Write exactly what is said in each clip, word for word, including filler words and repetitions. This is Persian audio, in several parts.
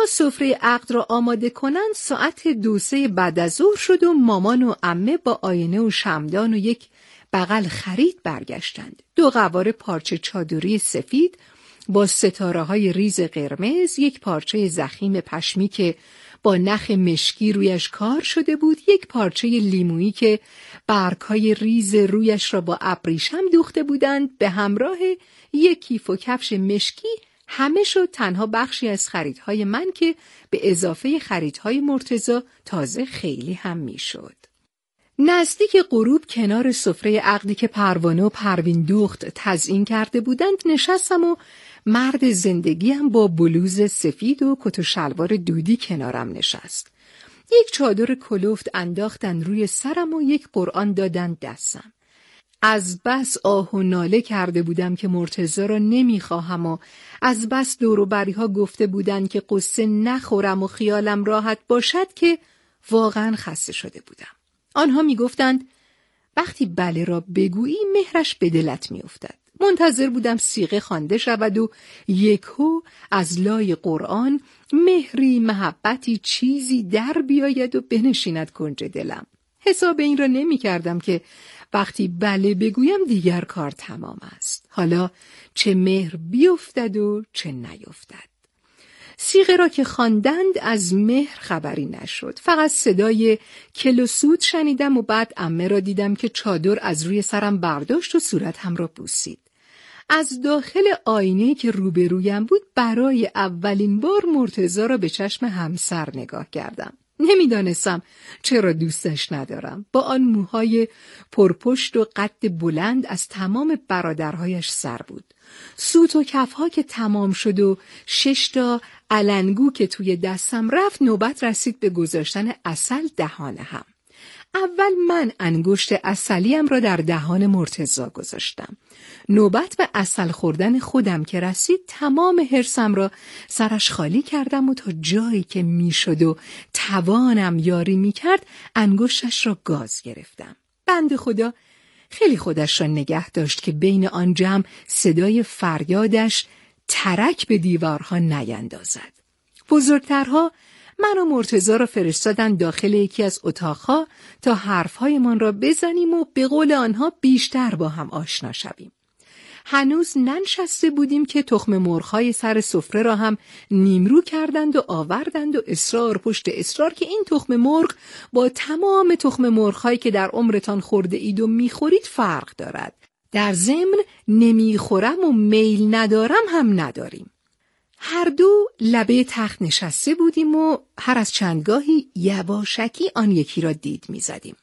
سفره عقد را آماده کنند ساعت دو سه بعد از ظهر شد و مامان و عمه با آینه و شمعدان و یک بغل خرید برگشتند. دو قوار پارچه چادری سفید با ستاره‌های ریز قرمز، یک پارچه ضخیم پشمی که با نخ مشکی رویش کار شده بود، یک پارچه لیمویی که برگ‌های ریز رویش را با ابریشم دوخته بودند، به همراه یک کیف و کفش مشکی. همه شد تنها بخشی از خریدهای من که به اضافه خریدهای مرتضی تازه خیلی هم میشد. نزدیک غروب کنار سفره عقدی که پروانه و پروین دوخت تزیین کرده بودند نشستم و مرد زندگیم با بلوز سفید و کت و شلوار دودی کنارم نشست. یک چادر کلفت انداختن روی سرم و یک قرآن دادن دستم. از بس آه و ناله کرده بودم که مرتضی را نمیخواهم و از بس دور و بریها گفته بودند که قصه نخورم و خیالم راحت باشد که واقعا خسته شده بودم. آنها میگفتند وقتی بله را بگویی مهرش به دلت میافتد. منتظر بودم صیغه خوانده شود و یکهو از لای قرآن مهری، محبتی، چیزی در بیاید و بنشیند کنج دلم. حساب این را نمی کردم که وقتی بله بگویم دیگر کار تمام است. حالا چه مهر بیفتد و چه نیفتد. صیغه را که خواندند از مهر خبری نشد. فقط صدای کل و سود شنیدم و بعد عمه را دیدم که چادر از روی سرم برداشت و صورتم را بوسید. از داخل آینه‌ای که روبرویم بود برای اولین بار مرتضی را به چشم همسر نگاه کردم. نمیدانستم چرا دوستش ندارم. با آن موهای پرپشت و قد بلند از تمام برادرهایش سر بود. سوت و کفها که تمام شد و شش تا علنگو که توی دستم رفت، نوبت رسید به گذاشتن عسل دهان هم. اول من انگشت عسلیم را در دهان مرتضی گذاشتم. نوبت به عسل خوردن خودم که رسید تمام حرصم را سرش خالی کردم و تا جایی که میشد و توانم یاری میکرد انگشتش را گاز گرفتم. بنده خدا خیلی خودش را نگه داشت که بین آن جمع صدای فریادش ترک به دیوارها نیندازد. بزرگترها من و مرتضی را فرستادن داخل یکی از اتاقها تا حرفهایمان را بزنیم و به قول آنها بیشتر با هم آشنا شویم. هنوز ننشسته بودیم که تخم مرغ‌های سر سفره را هم نیمرو کردند و آوردند و اصرار پشت اصرار که این تخم مرغ با تمام تخم مرغ‌هایی که در عمرتان خورده اید و میخورید فرق دارد. در ضمن نمیخورم و میل ندارم هم نداریم. هر دو لبه تخت نشسته بودیم و هر از چندگاهی یواشکی آن یکی را دید می‌زدیم.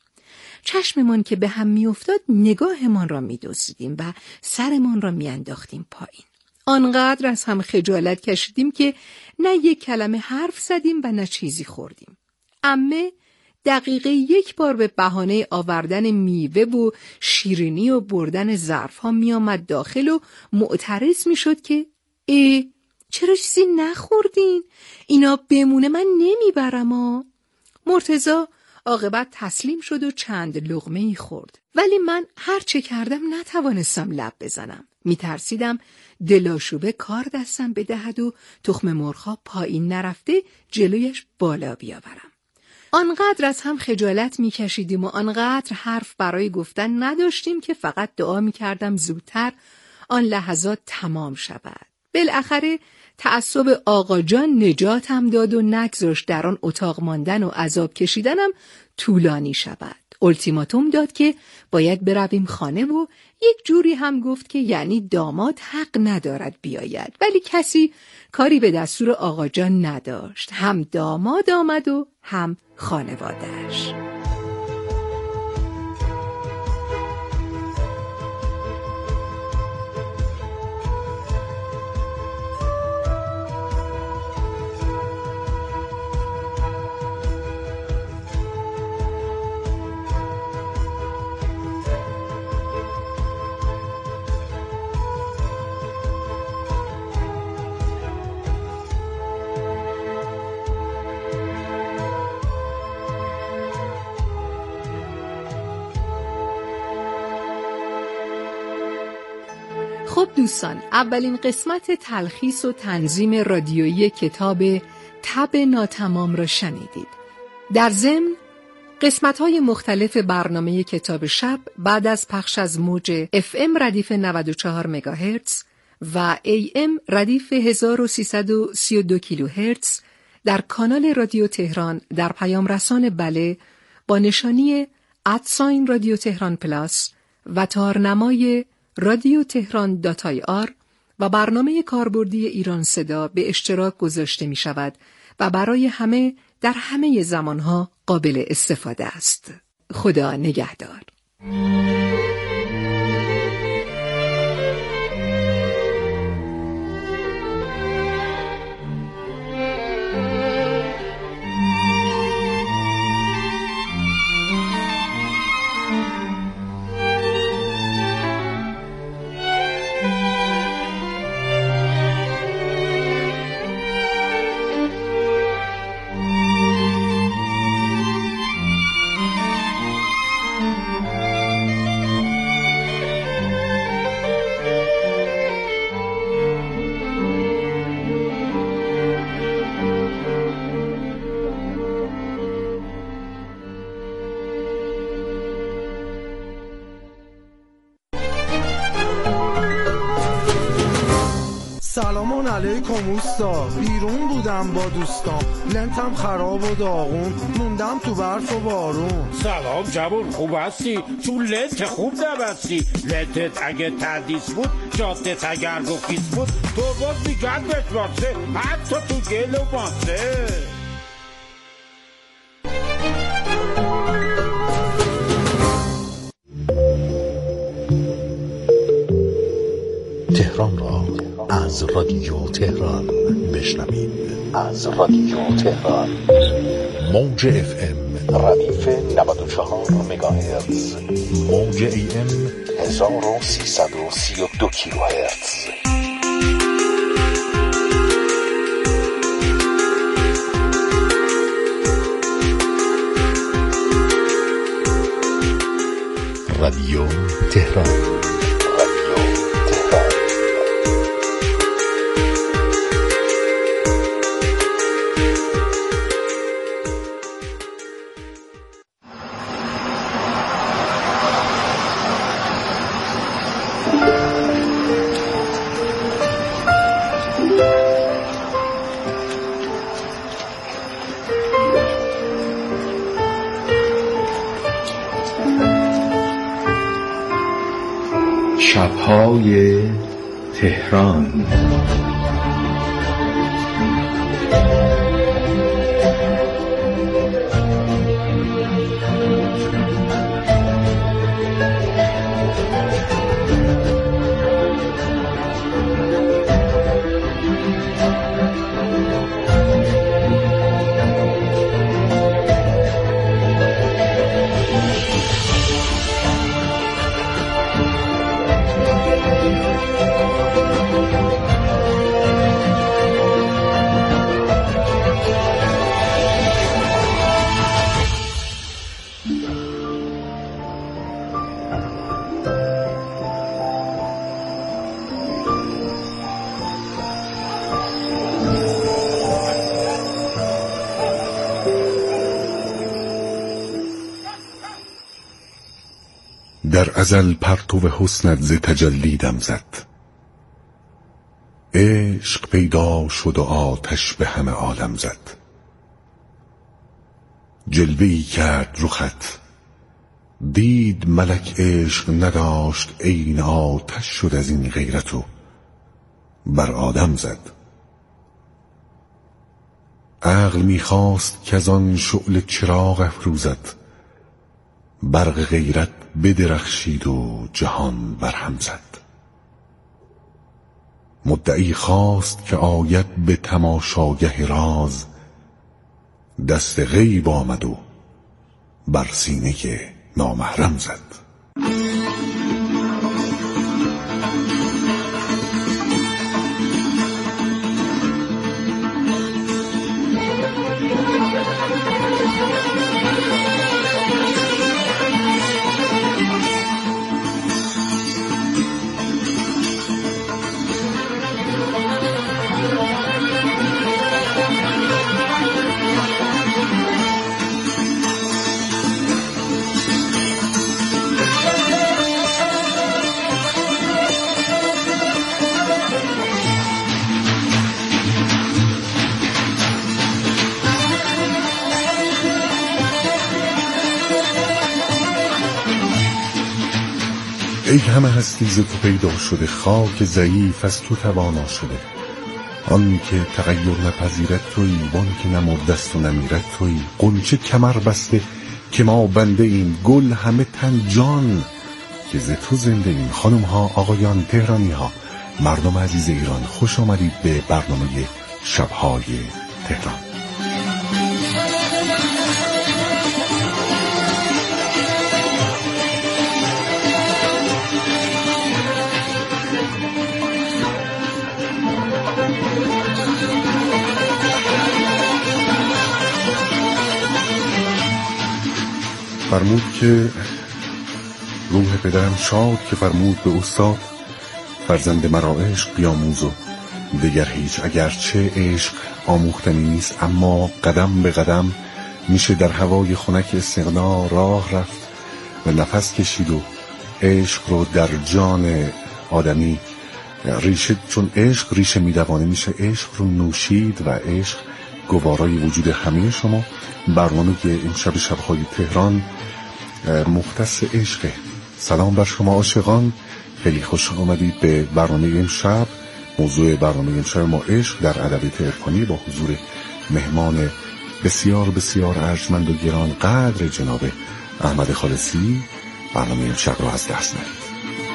چشممان که به هم می‌افتاد نگاهمان را می‌دزدیدیم و سرمان را می‌انداختیم پایین. آنقدر از هم خجالت کشیدیم که نه یک کلمه حرف زدیم و نه چیزی خوردیم. عمه دقیقه یک بار به بهانه آوردن میوه و شیرینی و بردن ظرف‌ها می‌آمد داخل و معترض می‌شد که ای چرا چیزی نخوردین؟ اینا بمونه من نمیبرم ها. مرتضی عاقبت تسلیم شد و چند لقمه ای خورد. ولی من هر چه کردم نتوانستم لب بزنم. میترسیدم دلاشوبه کار دستم بدهد و تخم مرغ‌ها پایین نرفته جلویش بالا بیاورم. آنقدر از هم خجالت میکشیدیم و آنقدر حرف برای گفتن نداشتیم که فقط دعا میکردم زودتر آن لحظات تمام شود. بالاخره تعصب آقا جان نجاتم داد و نگذاشت در آن اتاق ماندن و عذاب کشیدنم طولانی شود. التیماتوم داد که باید برویم خانه و یک جوری هم گفت که یعنی داماد حق ندارد بیاید، ولی کسی کاری به دستور آقا جان نداشت. هم داماد آمد و هم خانواده‌اش. خب دوستان، اولین قسمت تلخیص و تنظیم رادیویی کتاب تب ناتمام را شنیدید. در ضمن قسمت‌های مختلف برنامه کتاب شب بعد از پخش از موج اف ام ردیف نود و چهار مگاهرتز و ای ام ردیف هزار و سیصد و سی و دو کیلوهرتز در کانال رادیو تهران در پیام رسان بله با نشانی ادساین رادیو تهران پلاس و تارنمای رادیو تهران دات آی آر و برنامه کاربردی ایران صدا به اشتراک گذاشته می شود و برای همه در همه زمانها قابل استفاده است. خدا نگهدار. سلام علیکم اوستا، بیرون بودم با دوستام، لنتم خراب و داغون، موندم تو برف و بارون. سلام جوون، خوب هستی؟ چون لنت خوب نبستی. لنتت اگه تردیس بود، جادت اگر رخیص بود، تو باز میگن بشماسه، حتی تو گل و ماسه. تهران را از رادیو تهران بشنوید. از رادیو تهران موج اف ام ردیف نود و چهار مگاهرتز، موج ای ام هزار و سیصد و سی و دو کیلوهرتز. رادیو تهران. شب‌های تهران. در ازل پرتو حسنت ز تجلی دم زد، عشق پیدا شد و آتش به همه عالم زد. جلوه‌ای کرد رخت، دید ملک عشق نداشت، عین آتش شد از این غیرت و بر آدم زد. عقل میخواست که از آن شعله چراغ افروزد، برق غیرت بدرخشید و جهان برهم زد. مدعی خواست که آید به تماشاگه راز، دست غیب آمد و بر سینه نامحرم زد. ای همه هستی ز تو پیدا شده، خاک ضعیف از تو توانا شده. آن که تغییر نپذیرد تویی، وان که نمردست و نمیرد تویی. غنچه کمر بسته که ما بنده ایم، گل همه تن جان که ز تو زنده ایم. خانم ها، آقایان، تهرانی ها، مردم عزیز ایران، خوش آمدید به برنامه شب‌های تهران. فرمود که روح پدرم شاد که فرمود به استاد، فرزند مرا عشق بیاموز و دگر هیچ. اگرچه عشق آموختنی نیست، اما قدم به قدم میشه در هوای خنک استغنا راه رفت و نفس کشید و عشق رو در جان آدمی ریشه، چون عشق ریشه میدوانه، میشه عشق رو نوشید و عشق گوارای وجود همه شما. برنامه امشب شب‌های تهران مختص عشقه. سلام بر شما عاشقان، خیلی خوش آمدید به برنامه امشب. موضوع برنامه امشب ما عشق در ادبیات عرفانی با حضور مهمان بسیار بسیار ارجمند و گران قدر جناب احمد خالصی. برنامه امشب رو از دست ندید.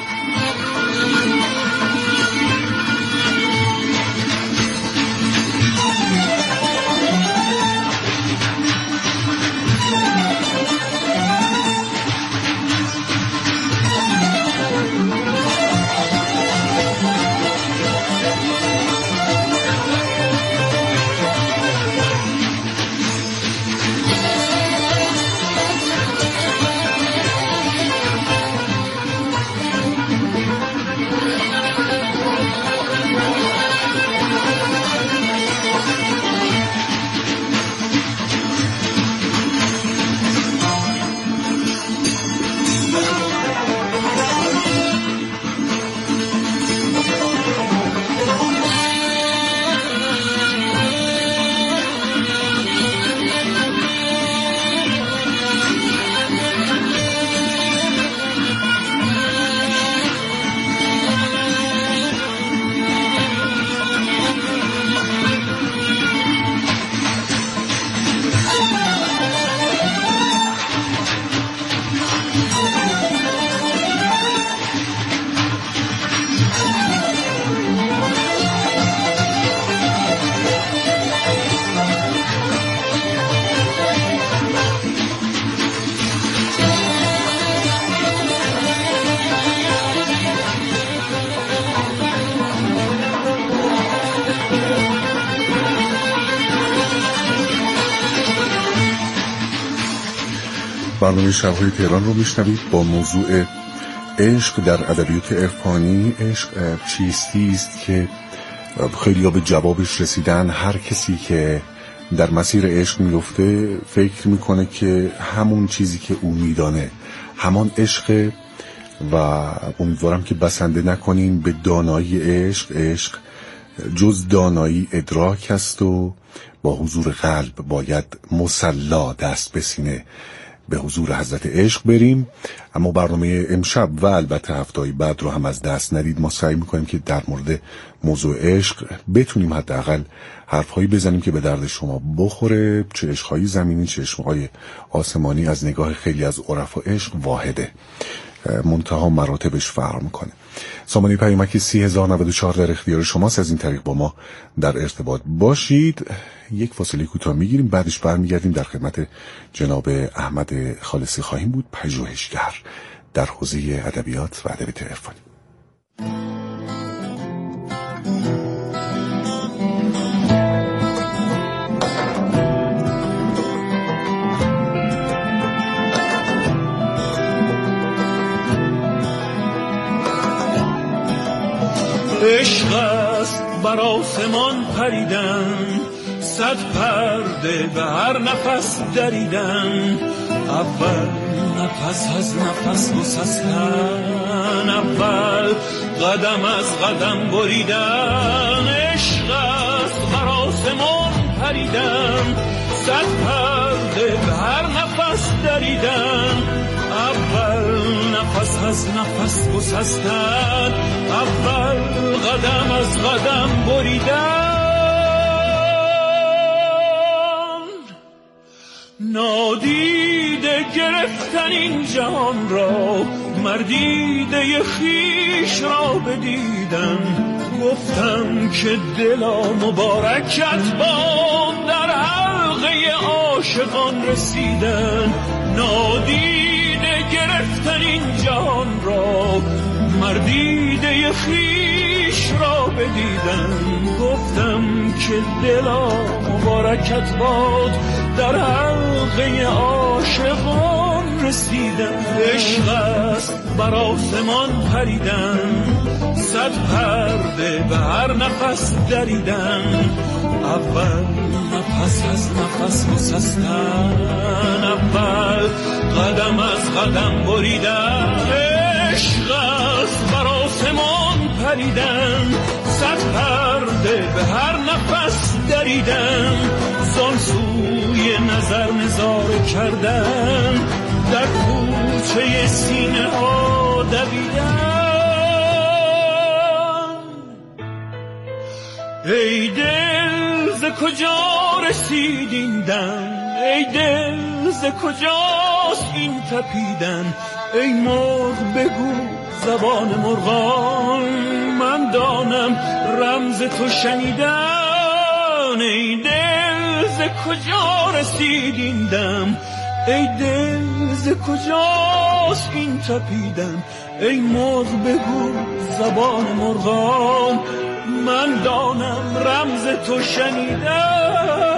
برنامه شب‌های تهران رو میشنوید با موضوع عشق در ادبیات عرفانی. عشق چیستی است که خیلی ها به جوابش رسیدن. هر کسی که در مسیر عشق میفته فکر میکنه که همون چیزی که او میدانه همان عشق و امیدوارم که بسنده نکنیم به دانایی عشق. عشق جز دانایی ادراک است و با حضور قلب باید مصلا دست به سینه به حضور حضرت عشق بریم. اما برنامه امشب و البته هفته‌های بعد رو هم از دست ندید. ما سعی میکنیم که در مورد موضوع عشق بتونیم حداقل حرفهایی بزنیم که به درد شما بخوره. چه عشقهای زمینی چه عشقهای آسمانی، از نگاه خیلی از عرفا عشق واحده، منتها مراتبش فرق میکنه. سامانه پیامک سی هزار و نود و چهار در اختیار شماست. از این طریق با ما در ارتباط باشید. یک فاصله کوتاه میگیریم، بعدش برمیگردیم در خدمت جناب احمد خالصی خواهیم بود، پژوهشگر در حوزه ادبیات و ادبیات عرفانی. عشق است بر آسمان پریدن، صد پرده به هر نفس دریدن. اول نفس از نفس گسستن، اول قدم از قدم بریدن. عشق است بر آسمان پریدن، صد پرده به هر نفس دریدن. اول نفس از نفس نفس گسستن، اول قدم از قدم بریدن. نادیده گرفتن این جهان را، مردیده خیش را بدیدن. گفتم که دلا مبارکت باد، در حلقه عاشقان رسیدن. نادیده گرفتن این جهان را، مردیده خیش را بدیدن. گفتم که دلا مبارکت باد، در حلقه عاشقان رسیدن. عشق است بر آسمان پریدن، صد پرده به هر نفس دریدن. اول نفس از نفس گسستن، اول قدم از قدم بریدن. عشق است بر آسمان پریدن، صد پرده به هر نفس دریدن. زان سوی نظر نظاره کردن، در کوچه سینه ها دویدن. ای دل ز کجا رسید این دم، ای دل ز کجاست این تپیدن. ای مرغ بگو زبان مرغان، من دانم رمز تو شنیدن. ای دل ز کجا رسید این دم، ای دل ز کجاست این تپیدن. ای مرغ بگو زبان مرغان، من دانم رمز تو شنیدن.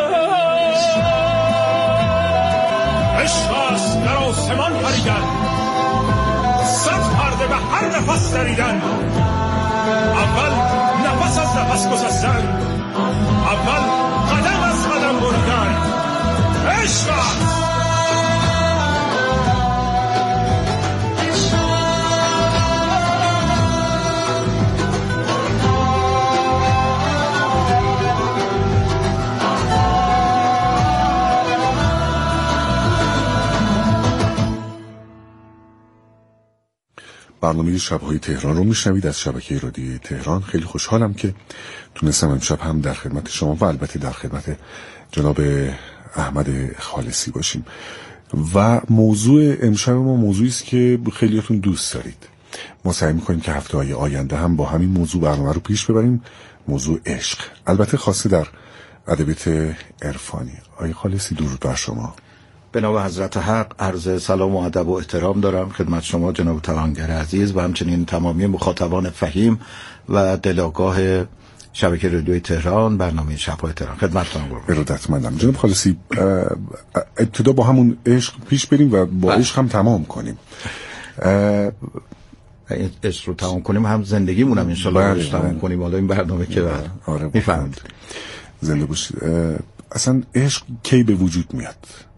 عشق است در آسمان پریدن، صد پرده به هر نفس دریدن. اول نفس از نفس گسستن، اول قدم از قدم بریدن. عشق است. برنامه شب‌های تهران رو میشنوید از شبکه رادیوی تهران. خیلی خوشحالم که تونستم امشب هم در خدمت شما و البته در خدمت جناب احمد خالصی باشیم. و موضوع امشب ما موضوعی است که خیلیاتون دوست دارید. ما سعی می‌کنیم که هفته‌های آینده هم با همین موضوع برنامه رو پیش ببریم. موضوع عشق، البته خاصه در ادبیات عرفانی. آقای خالصی درود بر شما. به نام حضرت حق عرض سلام و ادب و احترام دارم خدمت شما جناب توانگر عزیز و همچنین تمامی مخاطبان فهیم و دلاگاه شبکه رادیوی تهران، برنامه شب‌های تهران. خدمتتون قربان. ارادتمندم. جناب خالصی، ابتدا با همون عشق پیش بریم و با عشق هم تمام کنیم. عشق رو تمام کنیم هم زندگیمون هم انشالله باش تمام کنیم. حالا این برنامه که آره میفهمید زنده باشید. اصلا عشق کی به وجود میاد؟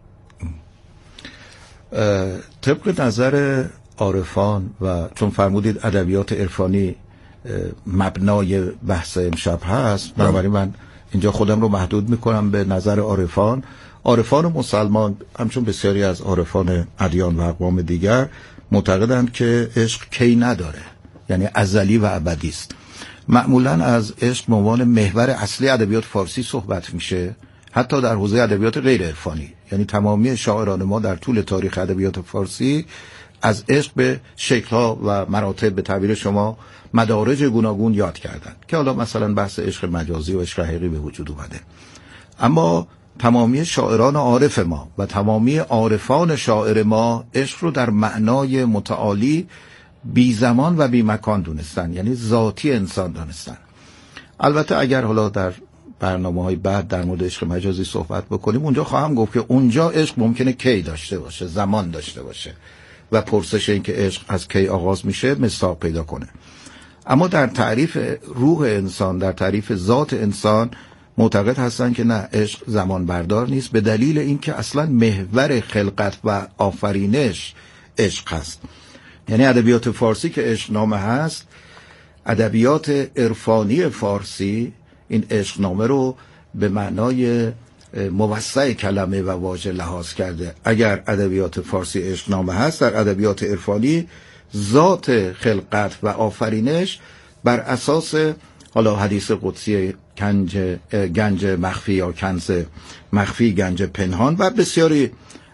طبق نظر عارفان و چون فرمودید ادبیات عرفانی مبنای بحث امشب هست، بنابراین من اینجا خودم رو محدود میکنم به نظر عارفان. عارفان مسلمان همچون بسیاری از عارفان ادیان و اقوام دیگر معتقدند که عشق کی نداره، یعنی ازلی و ابدی است. معمولا از عشق به عنوان محور اصلی ادبیات فارسی صحبت میشه، حتی در حوزه ادبیات غیر عرفانی. یعنی تمامی شاعران ما در طول تاریخ ادبیات فارسی از عشق به شکل‌ها و مراتب، به تعبیر شما مدارج گوناگون یاد کردند که حالا مثلا بحث عشق مجازی و عشق حقیقی به وجود اومده. اما تمامی شاعران عارف ما و تمامی عارفان شاعر ما عشق رو در معنای متعالی بی زمان و بی مکان دونستن، یعنی ذاتی انسان دونستن. البته اگر حالا در برنامه‌های بعد در مورد عشق مجازی صحبت بکنیم، اونجا خواهم گفت که اونجا عشق ممکنه کی داشته باشه، زمان داشته باشه و پرسش این که عشق از کی آغاز میشه مصداق پیدا کنه. اما در تعریف روح انسان، در تعریف ذات انسان معتقد هستن که نه، عشق زمان بردار نیست، به دلیل اینکه اصلا محور خلقت و آفرینش عشق هست. یعنی ادبیات فارسی که عشق نامه هست، ادبیات عرفانی فارسی این عشق نامه رو به معنای موسع کلمه و واژه لحاظ کرده. اگر ادبیات فارسی عشق نامه هست، در ادبیات عرفانی ذات خلقت و آفرینش بر اساس حالا حدیث قدسی گنج گنج مخفی یا کنز مخفی، گنج پنهان و بسیاری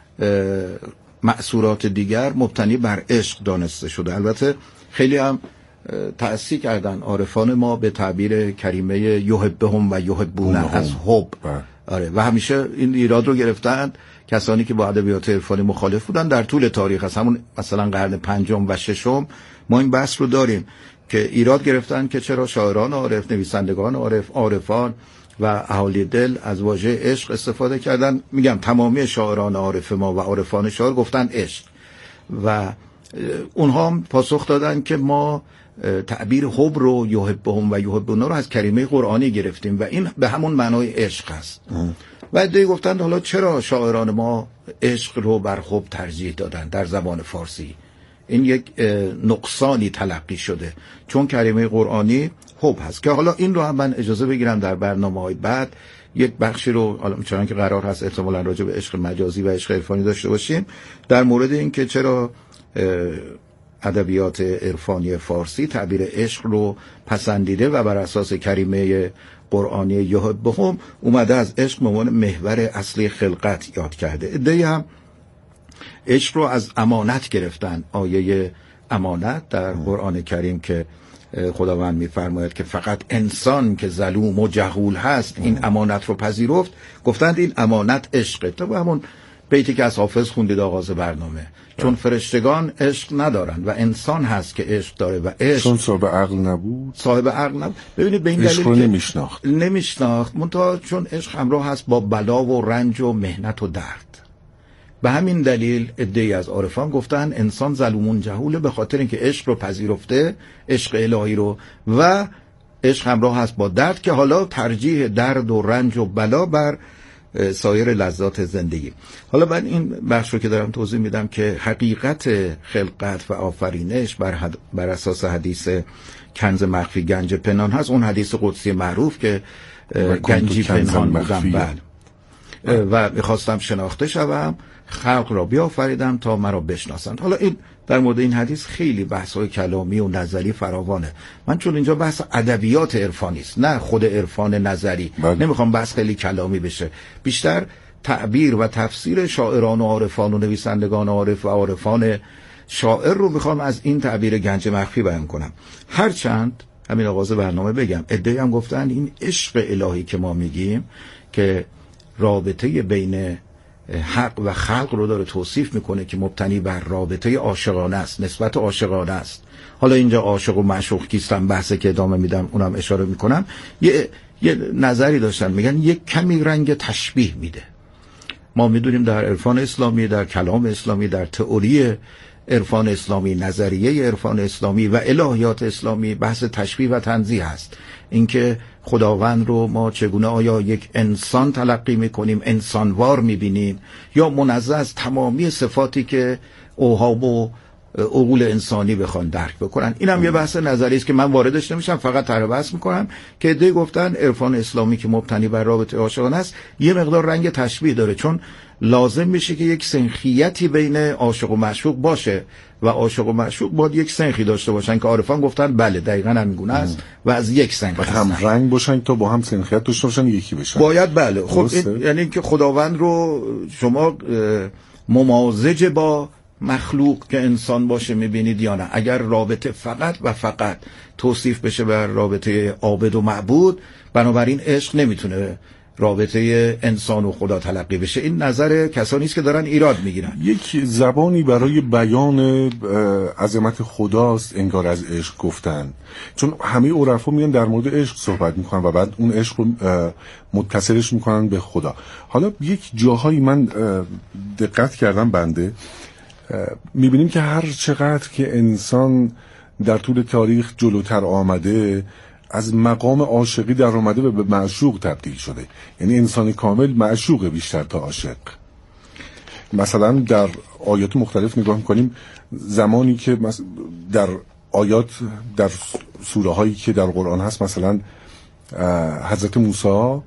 مأثورات دیگر مبتنی بر عشق دانسته شده. البته خیلی هم تأسیس کردن عارفان ما به تعبیر کریمه یحبهم و یحبونه از حب. آره و همیشه این ایراد رو گرفتن کسانی که با ادبیات عرفانی مخالف بودن در طول تاریخ، از همون مثلا قرن پنجم و ششم ما این بحث رو داریم که ایراد گرفتن که چرا شاعران عارف، نویسندگان عارف، عارفان و اهالی دل از واژه عشق استفاده کردن. میگم تمامی شاعران عارف ما و عارفان شاعر گفتن عشق و اونها هم پاسخ دادن که ما تعبیر حب رو یحبهم و یحبونه رو از کریمه قرآنی گرفتیم و این به همون معنای عشق است. و عده‌ای گفتند حالا چرا شاعران ما عشق رو بر حب ترجیح دادن در زبان فارسی؟ این یک نقصانی تلقی شده چون کریمه قرآنی حب هست که حالا این رو هم من اجازه بگیرم در برنامه‌های بعد یک بخشی رو حالا چون که قرار هست احتمالاً راجع به عشق مجازی و عشق عرفانی داشته باشیم در مورد این که چرا ادبیات عرفانی فارسی تعبیر عشق رو پسندیده و بر اساس کریمه قرآنی یحبهم اومده از عشق به عنوان محور اصلی خلقت یاد کرده. عده‌ای هم عشق رو از امانت گرفتن. آیه امانت در قرآن کریم که خداوند می‌فرماید که فقط انسان که ظلوم و جهول هست این امانت رو پذیرفت، گفتند این امانت عشقه. تو همون بیتی که از حافظ خوندید آغاز برنامه، چون فرشتگان عشق ندارن و انسان هست که عشق داره و عشق چون صاحب عقل نبود صاحب عقل نبود. ببینید به این دلیل عشق رو نمیشناخت نمیشناخت منتها چون عشق همراه هست با بلا و رنج و محنت و درد. به همین دلیل عده‌ای از عارفان گفتن انسان ظلومون جهوله به خاطر اینکه عشق رو پذیرفته، عشق الهی رو، و عشق همراه هست با درد که حالا ترجیح درد و رنج و بلا بر سایر لذات زندگی. حالا من این بخش رو که دارم توضیح میدم که حقیقت خلقت و آفرینش بر, حد... بر اساس حدیث کنز مخفی گنج پنهان هست، اون حدیث قدسی معروف که گنجی پنهان بودم بله و میخواستم شناخته شوم، خلق را بیافریدم تا مرا بشناسند. حالا این در مورد این حدیث خیلی بحث‌های کلامی و نظری فراوانه. من چون اینجا بحث ادبیات عرفانی است نه خود عرفان نظری، بله. نمیخوام بحث خیلی کلامی بشه، بیشتر تعبیر و تفسیر شاعران و عارفان و نویسندگان عارف و عارفان شاعر رو میخوام از این تعبیر گنج مخفی بیان کنم. هرچند همین آغاز برنامه بگم عده‌ای هم گفتن این عشق الهی که ما میگیم که رابطه بین حق و خلق رو داره توصیف میکنه که مبتنی بر رابطه عاشقانه است، نسبت عاشقانه است. حالا اینجا عاشق و معشوق کیستن بحثه که ادامه میدم اونم اشاره میکنم. یه یه نظری داشتن میگن یک کمی رنگ تشبیه میده. ما میدونیم در عرفان اسلامی، در کلام اسلامی، در تئوری عرفان اسلامی، نظریه عرفان اسلامی و الهیات اسلامی بحث تشبیه و تنزیه هست. اینکه خداوند رو ما چگونه آیا یک انسان تلقی میکنیم، انسانوار میبینیم، یا منزه از تمامی صفاتی که اوهام و عقول انسانی بخوان درک بکنن. اینم یه بحث نظری است که من واردش نمیشم، فقط طرح بحث میکنم که عده‌ای گفتن عرفان اسلامی که مبتنی بر رابطه عاشقانه است یه مقدار رنگ تشبیه داره، چون لازم میشه که یک سنخیتی بین عاشق و معشوق باشه و عاشق و معشوق باید یک سنخی داشته باشن که عارفان گفتن بله دقیقاً همینگونه است و از یک سنخ هم رنگ باشن تا با هم سنخیت داشته باشن یکی بشن باید بله. خب این یعنی که خداوند رو شما ممازج با مخلوق که انسان باشه میبینید یا نه؟ اگر رابطه فقط و فقط توصیف بشه بر رابطه عابد و معبود، بنابراین عشق نمیتونه رابطه انسان و خدا تلقی بشه. این نظر کسانی است که دارن ایراد میگیرن. یک زبانی برای بیان عظمت خداست انگار از عشق گفتن، چون همه عرفا میان در مورد عشق صحبت میکنن و بعد اون عشق رو متصلش میکنن به خدا. حالا یک جاهایی من دقت کردم بنده میبینیم که هر چقدر که انسان در طول تاریخ جلوتر آمده از مقام عاشقی در اومده و به معشوق تبدیل شده. یعنی انسان کامل معشوق بیشتر تا عاشق. مثلا در آیات مختلف نگاه میکنیم زمانی که در آیات در سوره هایی که در قرآن هست مثلا حضرت موسی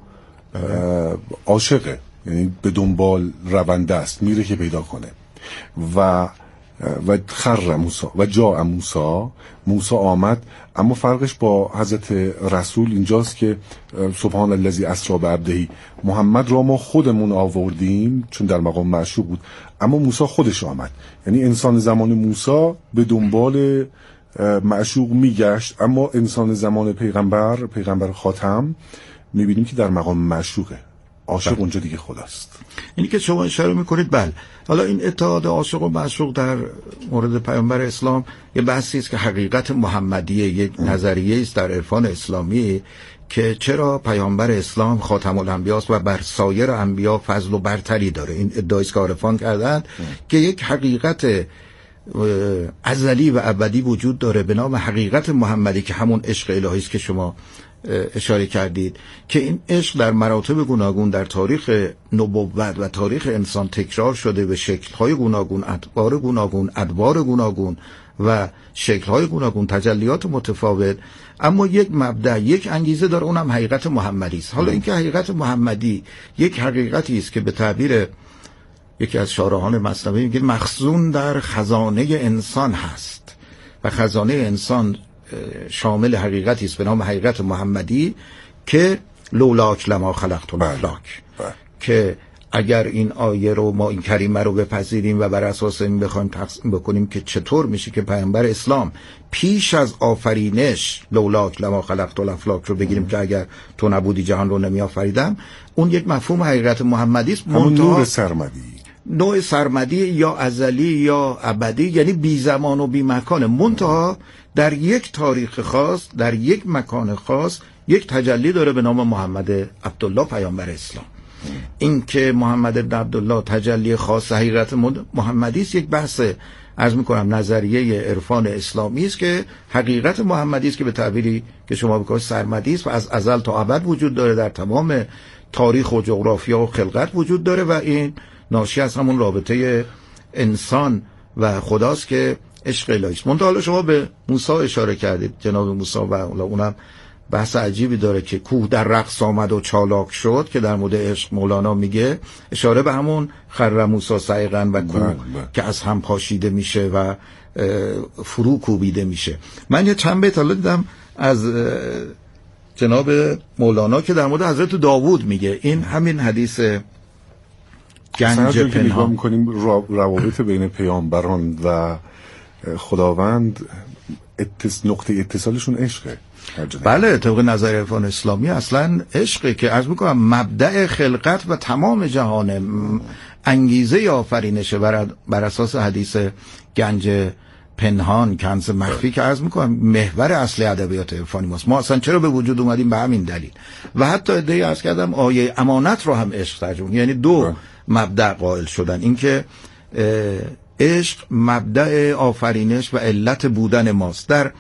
عاشقه، یعنی به دنبال رونده است، میره که پیدا کنه و و خر موسی و جاء موسی، موسی آمد. اما فرقش با حضرت رسول اینجاست که سبحان الذی اسری بعبده، محمد را ما خودمون آوردیم چون در مقام معشوق بود، اما موسی خودش آمد. یعنی انسان زمان موسی به دنبال معشوق میگشت، اما انسان زمان پیغمبر، پیغمبر خاتم، میبینیم که در مقام معشوقه، عاشق اونجا دیگه خداست. اینی که شما اشاره میکنید، بله. حالا این اتحاد عاشق و معشوق در مورد پیامبر اسلام یه بحثی است که حقیقت محمدیه، یک نظریه است در عرفان اسلامی که چرا پیامبر اسلام خاتم الانبیا است و بر سایر انبیا فضل و برتری داره. این ادعایی که عارفان کردند که یک حقیقت ازلی و ابدی وجود داره به نام حقیقت محمدی که همون عشق الهی است که شما اشاره کردید، که این عشق در مراتب گوناگون در تاریخ نبوت و تاریخ انسان تکرار شده به شکل‌های گوناگون، ادوار گوناگون، ادوار گوناگون و شکل‌های گوناگون، تجلیات متفاوت، اما یک مبدأ، یک انگیزه داره، اونم حقیقت محمدی است. حالا اینکه حقیقت محمدی یک حقیقتی است که به تعبیر یکی از شارحان مثنوی میگه مخزون در خزانه انسان هست و خزانه انسان شامل حقیقتی است به نام حقیقت محمدی که لولاک لما خلقت الافلاک، که اگر این آیه رو ما این کریمه رو بپذیریم و بر اساس این بخوایم تقسیم بکنیم که چطور میشه که پیامبر اسلام پیش از آفرینش لولاک لما خلقت الافلاک رو بگیریم که اگر تو نبودی جهان رو نمی آفریدم، اون یک مفهوم حقیقت محمدی است، همون نور سرمدی، نوع سرمدی یا ازلی یا ابدی، یعنی بی زمان و بی مکان، منتها در یک تاریخ خاص، در یک مکان خاص، یک تجلی داره به نام محمد عبدالله پیامبر اسلام. این که محمد بن عبدالله تجلی خاص حقیقت محمدی است یک بحث عرض میکنم نظریه عرفان اسلامی است که حقیقت محمدی است که به تعبیری که شما بکنید سرمدی است و از ازل تا ابد وجود داره، در تمام تاریخ و جغرافیا و خلقت وجود داره و این ناشی از همون رابطه انسان و خداست که عشق الهی است. منتها حالا شما به موسی اشاره کردید، جناب موسی، و اونم بحث عجیبی داره که کوه در رقص آمد و چالاک شد، که در مورد عشق مولانا میگه اشاره به همون خر موسی صعقا و کوه که از هم پاشیده میشه و فرو کوبیده میشه. من یه چند بیت حالا دیدم از جناب مولانا که در مورد حضرت داوود میگه، این همین حدیث گنج پنهان نگاه میکنیم روابط بین پیامبران و خداوند اتس... نقطه اتصالشون عشقه. بله، طبق نظر عرفان اسلامی اصلا عشقه که عرض میکنم مبدأ خلقت و تمام جهان، انگیزه آفرینشه بر, بر اساس حدیث گنج پنهان، کنز مخفی که عرض میکنم محور اصلی ادبیات عرفانی ماست. ما اصلا چرا به وجود اومدیم؟ به همین دلیل. و حتی ادعای عرض کردم آیه امانت رو هم عشق ترجمه، یعنی دو مبدأ قائل شدن، اینکه عشق مبدأ آفرینش و علت بودن ماست. در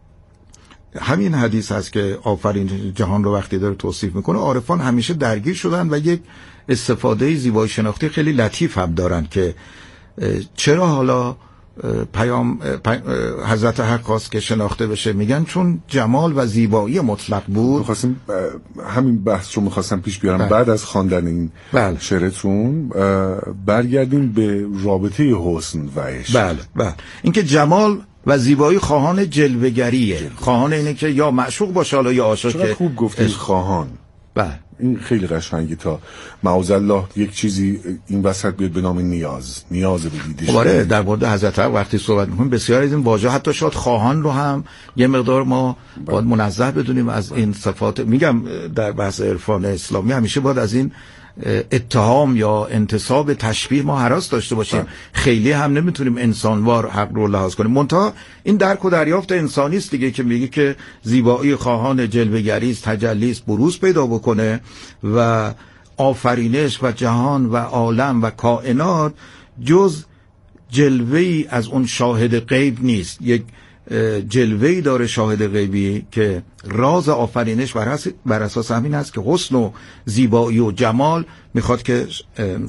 همین حدیث هست که آفرین جهان رو وقتی داره توصیف میکنه، عارفان همیشه درگیر شدن و یک استفاده زیبایی شناختی خیلی لطیف هم دارن که چرا حالا پیام حضرت حق خواست که شناخته بشه، میگن چون جمال و زیبایی مطلق بود. میخواستم همین بحث رو میخواستم پیش بیارم. بله. بعد از خواندن این بله. شعرتون برگردیم به رابطه حسن و عشق. بله بله، اینکه جمال و زیبایی خواهان جلوه‌گریه، جلوه. خواهان اینه که یا معشوق باشه حالا یا عاشق. چقدر خوب گفتید خواهان. بله، این خیلی قشنگه تا معاذالله یک چیزی این وسط بیاد به نام نیاز، نیاز به دیدش. خب در مورد حضرت حق وقتی صحبت می‌کنیم بسیار از این واژه حتی شاید خواهان رو هم یه مقدار ما باید منزه بدونیم از این صفات. میگم در بحث عرفان اسلامی همیشه باید از این اتهام یا انتساب تشبیه ما هراس داشته باشیم. با. خیلی هم نمیتونیم انسانوار حق رو لحاظ کنیم. منتها این درک و دریافت انسانی است دیگه که میگه که زیبایی خواهان جلوه‌گری است، تجلی است، بروز پیدا بکنه و آفرینش و جهان و عالم و کائنات جز جلوه‌ای از اون شاهد غیب نیست. یک جلوه‌ای داره شاهد غیبی که راز آفرینش بر اساس همین است که حسن و زیبایی و جمال میخواد که